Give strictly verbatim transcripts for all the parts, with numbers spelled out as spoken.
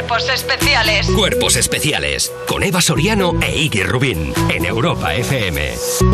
Cuerpos Especiales. Cuerpos Especiales, con Eva Soriano e Iggy Rubín, en Europa F M.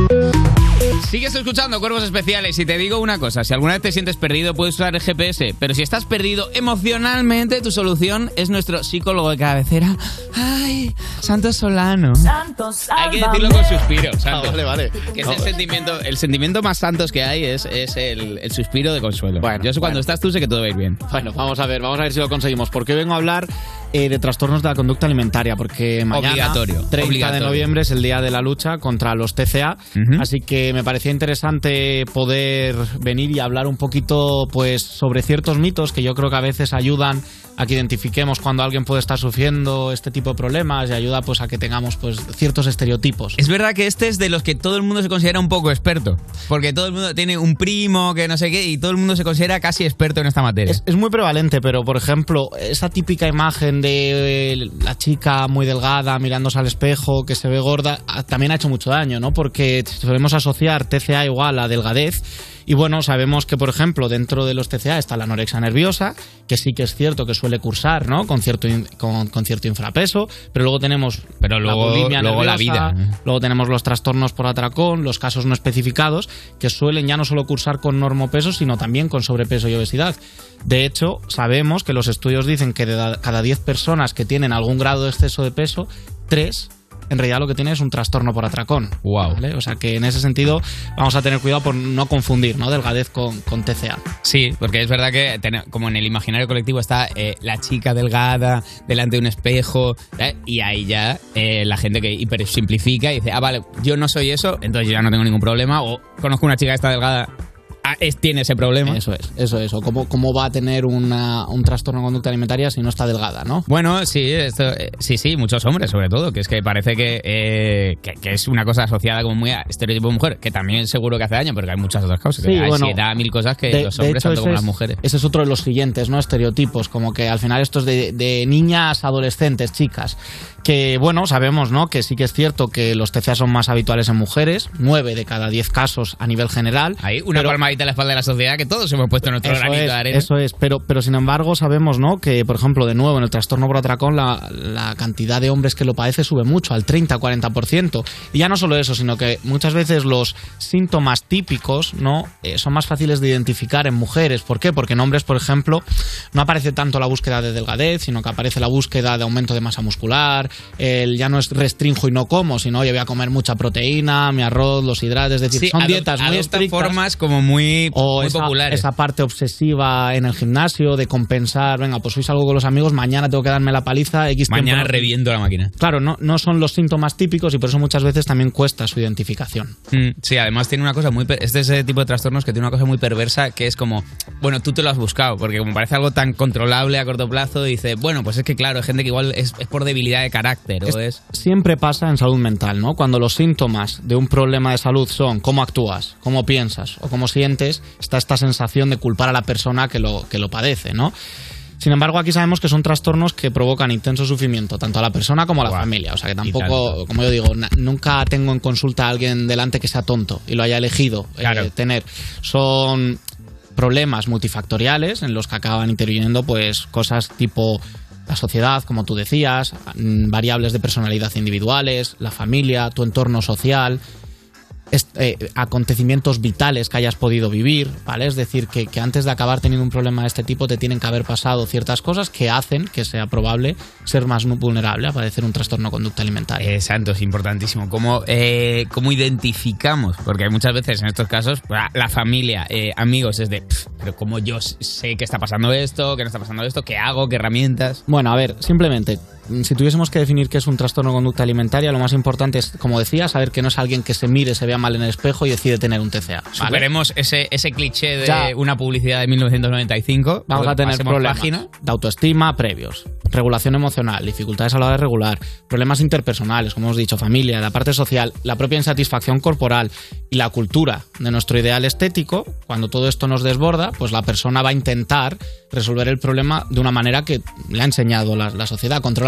Sigues escuchando Cuerpos Especiales y te digo una cosa, si alguna vez te sientes perdido puedes usar el G P S, pero si estás perdido emocionalmente, tu solución es nuestro psicólogo de cabecera, ay, Santos Solano. Santos, hay que decirlo con suspiro, Santos. Ah, vale, vale. Que es no. el sentimiento, el sentimiento más santos que hay es, es el, el suspiro de consuelo. Bueno, yo sé cuando bueno. estás tú sé que todo va a ir bien. Bueno, vamos a ver, vamos a ver si lo conseguimos. Porque vengo a hablar eh, de trastornos de la conducta alimentaria, porque mañana, Obligatorio, treinta obligatorio. de noviembre, es el día de la lucha contra los T C A, Uh-huh. así que me parecía interesante poder venir y hablar un poquito pues sobre ciertos mitos que yo creo que a veces ayudan a que identifiquemos cuando alguien puede estar sufriendo este tipo de problemas y ayuda pues a que tengamos pues ciertos estereotipos. Es verdad que este es de los que todo el mundo se considera un poco experto, porque todo el mundo tiene un primo que no sé qué y todo el mundo se considera casi experto en esta materia. Es, es muy prevalente, pero por ejemplo, esa típica imagen de la chica muy delgada mirándose al espejo, que se ve gorda, también ha hecho mucho daño, ¿no? Porque solemos asociar T C A igual a delgadez. Y bueno, sabemos que, por ejemplo, dentro de los T C A está la anorexia nerviosa, que sí que es cierto que suele cursar, ¿no? Con cierto, in, con, con cierto infrapeso, pero luego tenemos pero luego, la bulimia luego nerviosa, la vida. luego tenemos los trastornos por atracón, los casos no especificados, que suelen ya no solo cursar con normopeso, sino también con sobrepeso y obesidad. De hecho, sabemos que los estudios dicen que de cada diez personas que tienen algún grado de exceso de peso, tres en realidad lo que tiene es un trastorno por atracón. Wow. ¿Vale? O sea que en ese sentido vamos a tener cuidado por no confundir, ¿no? Delgadez con, con T C A. Sí, porque es verdad que ten- como en el imaginario colectivo está eh, la chica delgada delante de un espejo, ¿eh? Y ahí ya eh, la gente que hipersimplifica y dice, ah, vale, yo no soy eso, entonces yo ya no tengo ningún problema, o conozco una chica que está delgada, ah, es, tiene ese problema. Eso es, eso es. O cómo, cómo va a tener una, un trastorno de conducta alimentaria si no está delgada, ¿no? Bueno, sí, esto, eh, sí, sí, muchos hombres sobre todo, que es que parece que, eh, que, que es una cosa asociada como muy a estereotipo de mujer, que también seguro que hace daño, porque hay muchas otras cosas, Sí, que hay bueno, ansiedad, mil cosas que de, los de hombres hecho, tanto como ese las es- mujeres. Ese es otro de los siguientes, ¿no? Estereotipos, como que al final esto es de, de niñas, adolescentes, chicas. Que, bueno, sabemos, ¿no? Que sí que es cierto que los T C A son más habituales en mujeres, nueve de cada diez casos a nivel general. Hay una pero- palmadita en la espalda de la sociedad que todos hemos puesto nuestro Eso granito es, de arena. eso es, pero, pero sin embargo sabemos, ¿no? Que, por ejemplo, de nuevo en el trastorno por atracón la, la cantidad de hombres que lo padece sube mucho, al treinta a cuarenta por ciento. Y ya no solo eso, sino que muchas veces los síntomas típicos, ¿no? Eh, son más fáciles de identificar en mujeres. ¿Por qué? Porque en hombres, por ejemplo, no aparece tanto la búsqueda de delgadez, sino que aparece la búsqueda de aumento de masa muscular, el ya no es restrinjo y no como, sino oye, voy a comer mucha proteína, mi arroz, los hidratos, es decir, Sí, son adop- dietas muy adopta estrictas. formas como muy, O muy esa, populares. esa parte obsesiva en el gimnasio de compensar, venga, pues hoy salgo con los amigos, mañana tengo que darme la paliza, X Mañana tiempo. reviento la máquina. Claro, no, no son los síntomas típicos y por eso muchas veces también cuesta su identificación. Mm, sí, además tiene una cosa muy... per- Este es ese tipo de trastornos que tiene una cosa muy perversa que es como, bueno, tú te lo has buscado, porque como parece algo tan controlable a corto plazo, dice, bueno, pues es que claro, hay gente que igual es, es por debilidad de carácter o es... Siempre pasa en salud mental, ¿no? Cuando los síntomas de un problema de salud son cómo actúas, cómo piensas o cómo sientes, está esta sensación de culpar a la persona que lo, que lo padece, ¿no? Sin embargo, aquí sabemos que son trastornos que provocan intenso sufrimiento, tanto a la persona como a la Buah, familia. O sea que y tampoco, tanto. como yo digo, na- nunca tengo en consulta a alguien delante que sea tonto y lo haya elegido eh, Claro. tener. Son problemas multifactoriales en los que acaban interviniendo pues cosas tipo la sociedad, como tú decías, mm, variables de personalidad individuales, la familia, tu entorno social, est- eh, acontecimientos vitales que hayas podido vivir, ¿vale? Es decir, que, que antes de acabar teniendo un problema de este tipo te tienen que haber pasado ciertas cosas que hacen que sea probable ser más vulnerable a padecer un trastorno de conducta alimentaria. Eh, santo, es importantísimo. ¿Cómo, eh, ¿Cómo identificamos? Porque muchas veces en estos casos, la, la familia, eh, amigos, es de, "Pff, pero ¿cómo yo sé que está pasando esto, que no está pasando esto, qué hago, qué herramientas? Bueno, a ver, simplemente, si tuviésemos que definir qué es un trastorno de conducta alimentaria, lo más importante es, como decía, saber que no es alguien que se mire, se vea mal en el espejo y decide tener un T C A. ¿vale? Superemos ese, ese cliché de Ya. una publicidad de mil novecientos noventa y cinco. Vamos a tener Pasemos problemas página. de autoestima previos, regulación emocional, dificultades a la hora de regular, problemas interpersonales, como hemos dicho, familia, la parte social, la propia insatisfacción corporal y la cultura de nuestro ideal estético. Cuando todo esto nos desborda, pues la persona va a intentar resolver el problema de una manera que le ha enseñado la, la sociedad, controlando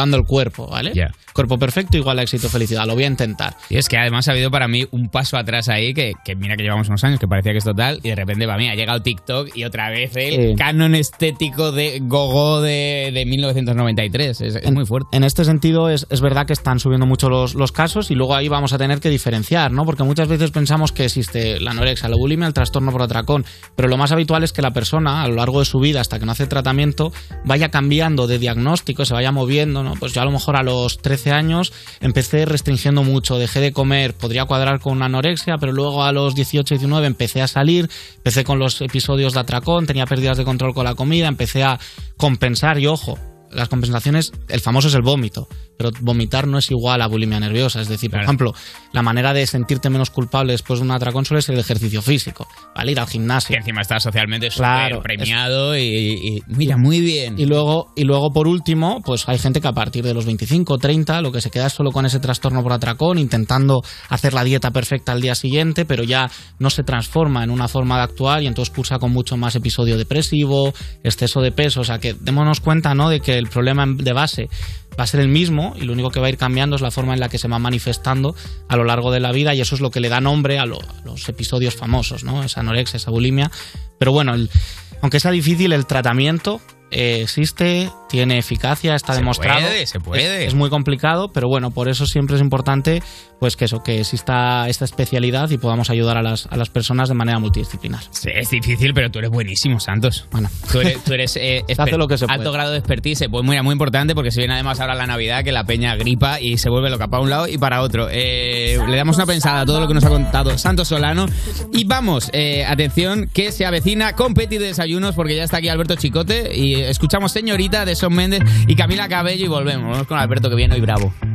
controlando el cuerpo, ¿vale? Yeah. Cuerpo perfecto igual a éxito, felicidad. Lo voy a intentar. Y es que además ha habido para mí un paso atrás ahí que, que mira que llevamos unos años que parecía que es total y de repente para mí ha llegado TikTok y otra vez el Sí. canon estético de gogo de, de mil novecientos noventa y tres. Es, es en, muy fuerte. En este sentido es, es verdad que están subiendo mucho los, los casos y luego ahí vamos a tener que diferenciar, ¿no? Porque muchas veces pensamos que existe la anorexia, la bulimia, el trastorno por atracón, pero lo más habitual es que la persona a lo largo de su vida hasta que no hace tratamiento vaya cambiando de diagnóstico, se vaya moviendo, ¿no? Pues yo a lo mejor a los trece años empecé restringiendo mucho, dejé de comer, podría cuadrar con una anorexia, pero luego a los dieciocho, diecinueve empecé a salir, empecé con los episodios de atracón, tenía pérdidas de control con la comida, empecé a compensar y ojo, las compensaciones, el famoso es el vómito, pero vomitar no es igual a bulimia nerviosa. Es decir, por Claro. ejemplo, la manera de sentirte menos culpable después de un atracón suele ser el ejercicio físico, ¿vale? Ir al Que gimnasio. encima está socialmente súper Claro, premiado y, y- mira, muy bien. Y luego, y luego, por último, pues hay gente que a partir de los veinticinco, treinta, lo que se queda es solo con ese trastorno por atracón, intentando hacer la dieta perfecta al día siguiente, pero ya no se transforma en una forma de actuar y entonces cursa con mucho más episodio depresivo, exceso de peso. O sea, que démonos cuenta, ¿no?, de que el problema de base va a ser el mismo y lo único que va a ir cambiando es la forma en la que se va manifestando a lo largo de la vida y eso es lo que le da nombre a, lo- a los episodios famosos, ¿no? Esa anorexia, esa bulimia. Pero bueno, el- aunque sea difícil, el tratamiento eh, existe, tiene eficacia, está Se demostrado. puede, se puede. Es, es muy complicado, pero bueno, por eso siempre es importante pues que eso, que exista esta especialidad y podamos ayudar a las, a las personas de manera multidisciplinar. Sí, es difícil, pero tú eres buenísimo, Santos. Bueno. Tú eres, tú eres eh, Se hace lo que se alto puede. grado de expertise. Pues muy, muy importante porque se viene además ahora la Navidad que la peña gripa y se vuelve loca para un lado y para otro. Eh, le damos una pensada a todo lo que nos ha contado Santos Solano y vamos, eh, atención, que se avecina Competi de Desayunos porque ya está aquí Alberto Chicote y escuchamos Señorita de Shawn Mendes y Camila Cabello y volvemos. Vamos con Alberto que viene hoy bravo.